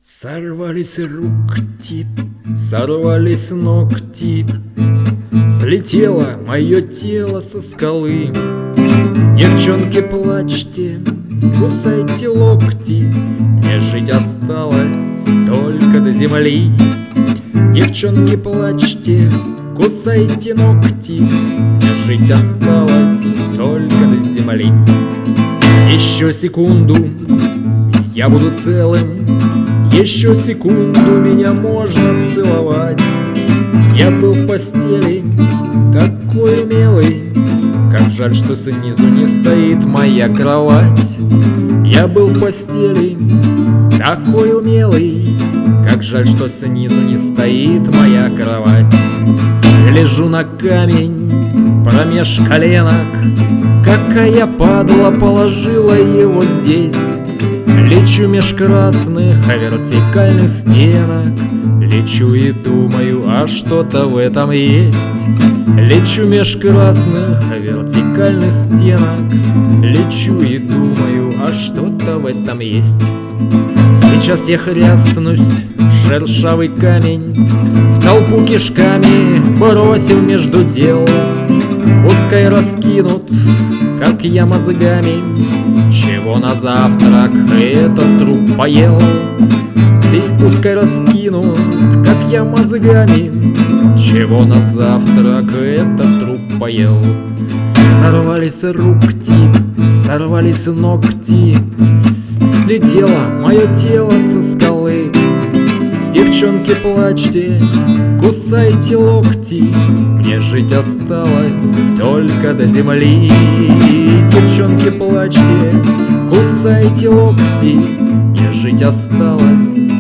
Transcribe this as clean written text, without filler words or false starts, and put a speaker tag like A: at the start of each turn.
A: Сорвались руки, сорвались ногти, слетело мое тело со скалы. Девчонки, плачьте, кусайте локти, мне жить осталось только до земли. Девчонки, плачьте, кусайте ногти, мне жить осталось только до земли. Еще секунду, я буду целым, еще секунду меня можно целовать. Я был в постели такой умелый, как жаль, что снизу не стоит моя кровать. Я был в постели такой умелый, как жаль, что снизу не стоит моя кровать. Лежу на камень промеж коленок, какая падла положила его здесь. Лечу меж красных вертикальных стенок, лечу и думаю, а что-то в этом есть. Лечу меж красных вертикальных стенок, лечу и думаю, а что-то в этом есть. Сейчас я хрястнусь в шершавый камень, в толпу кишками бросив между дел. Пускай раскинут, как я мозгами, чего на завтрак этот труп поел. Все пускай раскинут, как я мозгами, чего на завтрак этот труп поел. Сорвались руки, сорвались ногти, слетело мое тело со скалы. Девчонки, плачьте, кусайте локти, мне жить осталось только до земли. Девчонки, плачьте, кусайте локти, мне жить осталось